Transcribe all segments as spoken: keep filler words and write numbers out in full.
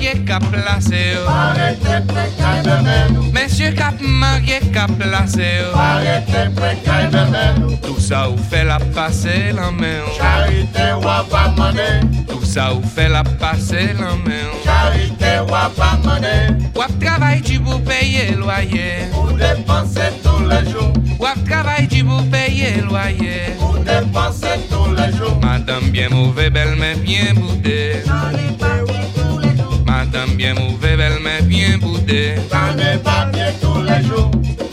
marié qu'a placé. Arrêtez précaire bébé nous. Monsieur cap marié qu'a placé. Arrêtez précaire bébé nous. Tout ça ou fait la passer la main. Charité ou pas mané. Tout ça ou fait la passer la main. Charité ou pas mané. Ou travail du pour payer loyer. Vous dépensez tous les jours. Ou travail du pour payer loyer. Vous dépensez tous les jours. Madame bien mauvais, belle mais bien boudée. Madame bien mauvais, belle mais bien boudée. J'en ai pas bien tous les jours.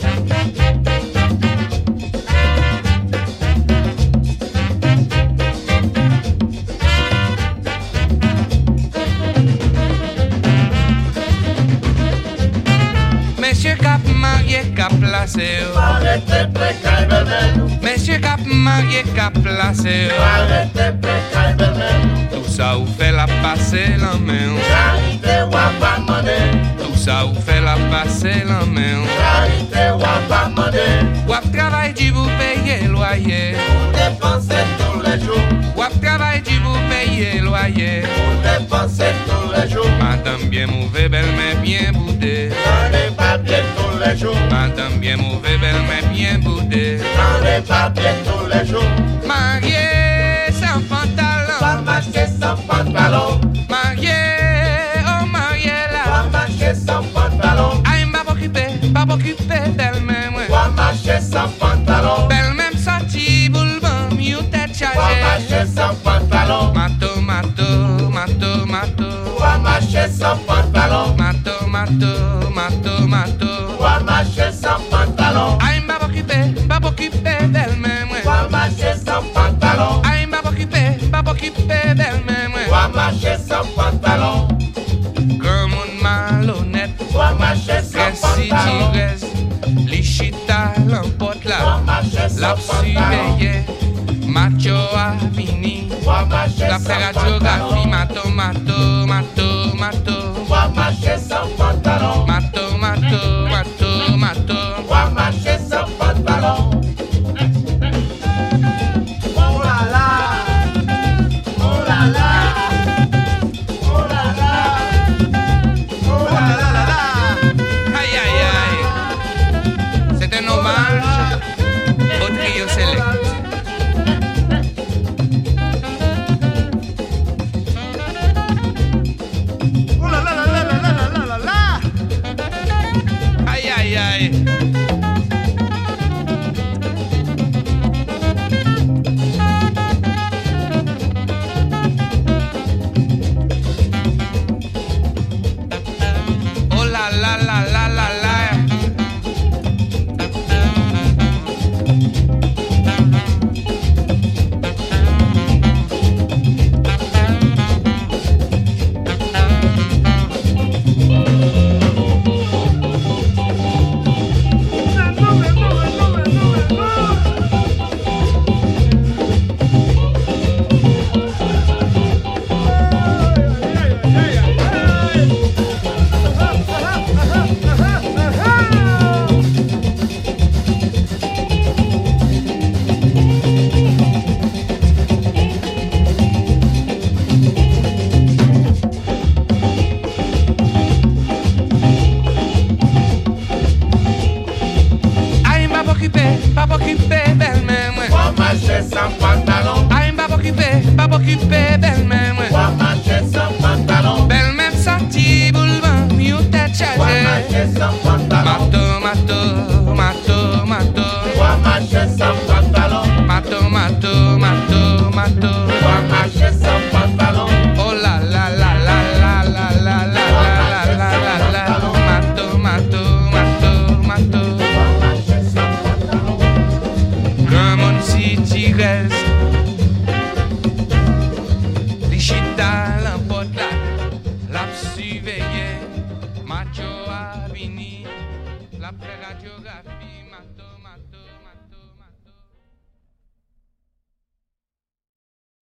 Monsieur cap marié cap placé. Arrêtez précaire bébé nous. Monsieur cap marié cap placé. Arrêtez précaire bébé nous. Tout ça ou fait la passer la main. Charité ou pas mané. Tout ça ou fait la passer la main. Charité ou pas mané. Ou travail du pour payer loyer. Vous dépensez tous les jours. Ou travail du pour payer loyer. Vous dépensez tous les jours. Madame bien mauvais, belle mais bien boudée. J'en ai pas bien tous les jours. Madame bien mauvais, belle mais bien boudée. J'en ai pas bien tous les jours. Marié sans pantalon. Pas marcher sans pantalon. Marié, oh marié là. Pas marcher sans pantalon. Aïe m'a pas occupé, pas occupé belle même. Pas marcher sans pantalon. Belle même sortie boule bon, mieux tête Pas chargée. marcher sans pantalon. Mato, mato, mato, mato. Pas marcher sans pantalon. Mato, mato, mato, mato. Pas marcher sans pantalon. Aïe m'a pas occupé, pas occupé belle même. Pas marcher sans pantalon. Aïe m'a pas occupé, pas occupé belle même. Pas marcher sans pantalon. Grand monde malhonnête. Pas marcher sans Resti pantalon. tigres, lichita l'emporte Pas là. marcher La sans pantalon. surveillée, macho a fini. Pas marcher La sans faire radiographie, pantalon. mato, mato, mato, mato. Pas marcher sans pantalon. Mato, mato, mato, mato. Pas marcher sans pantalon. Oh là là. Oh là là. Oh là là. Oh là là là là. Aïe, aïe, aïe. C'est un hommage au trio select. Oh là là là là là là là là là. Aïe, aïe, aïe. Oh la la la la la la. Aïe m'a pas occupé, pas occupé belle même. Pas marcher sans pantalon. Aïe m'a pas occupé, pas occupé belle même.